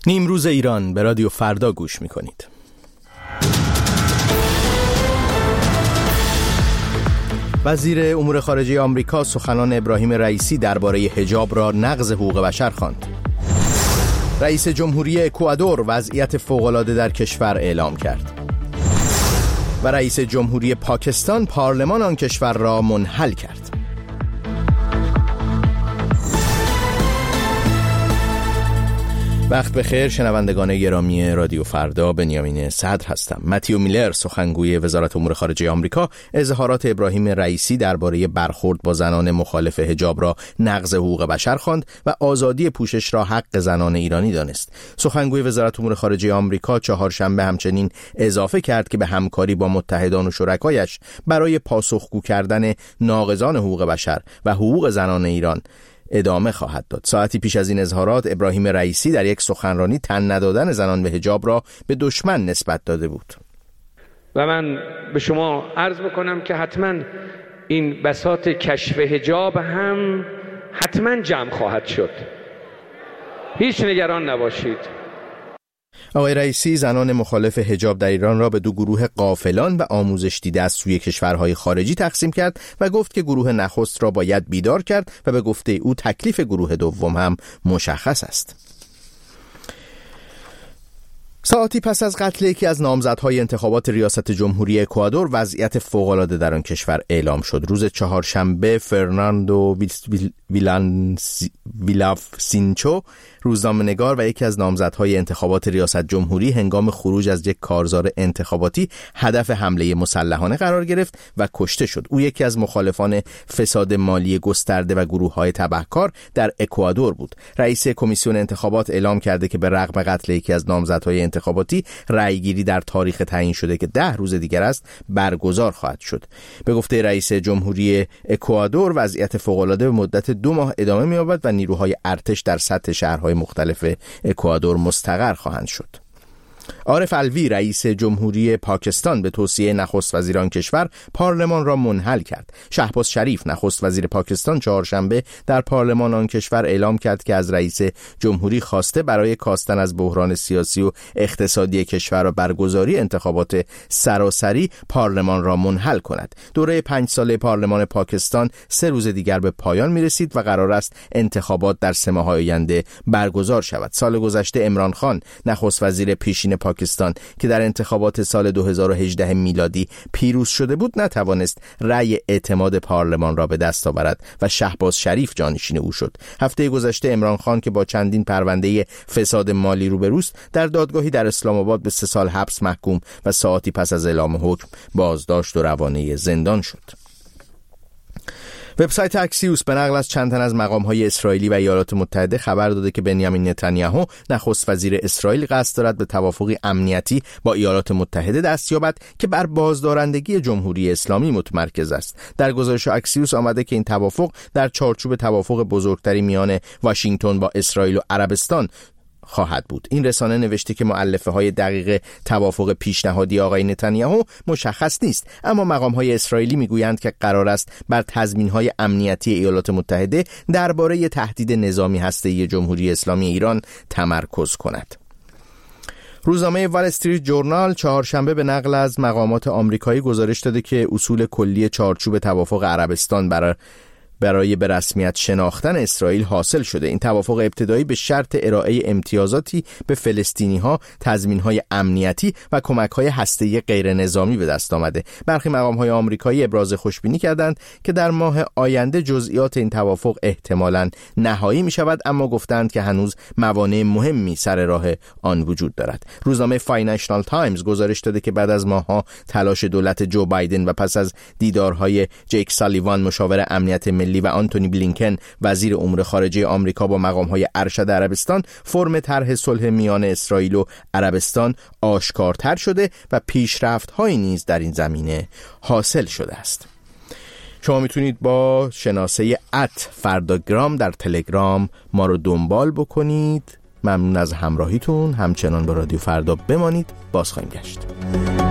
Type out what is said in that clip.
نیمروز ایران به رادیو فردا گوش می‌کنید. وزیر امور خارجه آمریکا سخنان ابراهیم رئیسی درباره حجاب را نقض حقوق بشر خواند. رئیس جمهوری اکوادور وضعیت فوق‌العاده در کشور اعلام کرد. و رئیس جمهوری پاکستان پارلمان آن کشور را منحل کرد. وقت بخیر شنوندگان گرامی رادیو فردا، بنیامین صدر هستم. متیو میلر سخنگوی وزارت امور خارجه آمریکا اظهارات ابراهیم رئیسی درباره برخورد با زنان مخالف حجاب را نقض حقوق بشر خواند و آزادی پوشش را حق زنان ایرانی دانست. سخنگوی وزارت امور خارجه آمریکا چهارشنبه همچنین اضافه کرد که به همکاری با متحدان و شرکایش برای پاسخگو کردن ناقضان حقوق بشر و حقوق زنان ایران ادامه خواهد داد. ساعتی پیش از این اظهارات ابراهیم رئیسی در یک سخنرانی تن ندادن زنان به حجاب را به دشمن نسبت داده بود. و من به شما عرض بکنم که حتما این بساط کشف حجاب هم حتما جمع خواهد شد. هیچ نگران نباشید. آقای رئیسی زنان مخالف حجاب در ایران را به دو گروه غافلان و آموزش دیده از سوی کشورهای خارجی تقسیم کرد و گفت که گروه نخست را باید بیدار کرد و به گفته او تکلیف گروه دوم هم مشخص است. ساعتی پس از قتل یکی از نامزدهای انتخابات ریاست جمهوری اکوادور وضعیت فوق‌العاده در آن کشور اعلام شد. روز چهارشنبه فرناندو ویلافسینچو روزنامه‌نگار و یکی از نامزدهای انتخابات ریاست جمهوری هنگام خروج از یک کارزار انتخاباتی هدف حمله مسلحانه قرار گرفت و کشته شد. او یکی از مخالفان فساد مالی گسترده و گروه‌های تبهکار در اکوادور بود. رئیس کمیسیون انتخابات اعلام کرده که به رغم قتل یکی از نامزدهای انتخاباتی رأیگیری در تاریخ تعیین شده که 10 روز دیگر است برگزار خواهد شد. به گفته رئیس جمهوری اکوادور وضعیت فوق‌العاده به مدت 2 ماه ادامه می‌یابد و نیروهای ارتش در سطح شهرهای مختلف اکوادور مستقر خواهند شد. عارف علوی رئیس جمهوری پاکستان به توصیه نخست وزیر آن کشور پارلمان را منحل کرد. شهباز شریف نخست وزیر پاکستان چهارشنبه در پارلمان آن کشور اعلام کرد که از رئیس جمهوری خواسته برای کاستن از بحران سیاسی و اقتصادی کشور و برگزاری انتخابات سراسری پارلمان را منحل کند. دوره 5 ساله پارلمان پاکستان 3 روز دیگر به پایان می‌رسید و قرار است انتخابات در 3 ماه آینده برگزار شود. سال گذشته عمران خان نخست وزیر پیشین پاکستان که در انتخابات سال 2018 میلادی پیروز شده بود نتوانست رأی اعتماد پارلمان را به دست آورد و شهباز شریف جانشین او شد. هفته گذشته عمران خان که با چندین پرونده فساد مالی روبروست در دادگاهی در اسلام آباد به 3 سال حبس محکوم و ساعتی پس از اعلام حکم بازداشت و روانه زندان شد. وبسایت اکسیوس به نقل از چند تن از مقام‌های اسرائیلی و ایالات متحده خبر داده که بنیامین نتانیاهو نخست وزیر اسرائیل قصد دارد به توافقی امنیتی با ایالات متحده دست یابد که بر بازدارندگی جمهوری اسلامی متمرکز است. در گزارش اکسیوس آمده که این توافق در چارچوب توافق بزرگتری میان واشنگتن با اسرائیل و عربستان خواهد بود. این رسانه نوشته که مؤلفه‌های دقیق توافق پیشنهادی آقای نتانیاهو مشخص نیست، اما مقام‌های اسرائیلی میگویند که قرار است بر تضمین‌های امنیتی ایالات متحده درباره تهدید نظامی هسته‌ای جمهوری اسلامی ایران تمرکز کند. روزنامه وال استریت جورنال چهارشنبه به نقل از مقامات آمریکایی گزارش داده که اصول کلی چارچوب توافق عربستان برای به رسمیت شناختن اسرائیل حاصل شده. این توافق ابتدایی به شرط ارائه امتیازاتی به فلسطینی‌ها، تضمین‌های امنیتی و کمک‌های هسته‌ای غیر نظامی به دست آمده. برخی مقام‌های آمریکایی ابراز خوشبینی کردند که در ماه آینده جزئیات این توافق احتمالاً نهایی می‌شود، اما گفتند که هنوز موانع مهمی سر راه آن وجود دارد. روزنامه فاینانشال تایمز گزارش داده که بعد از ماه‌ها تلاش دولت جو بایدن و پس از دیدارهای جیک سالیوان مشاور امنیت ملی و آنتونی بلینکن وزیر امور خارجه آمریکا با مقام‌های ارشد عربستان، فرم طرح صلح میان اسرائیل و عربستان آشکارتر شده و پیشرفت‌هایی نیز در این زمینه حاصل شده است. شما میتونید با شناسه @فرداگرام در تلگرام ما رو دنبال بکنید. ممنون از همراهیتون. همچنان با رادیو فردا بمانید. باز خواهیم گشت.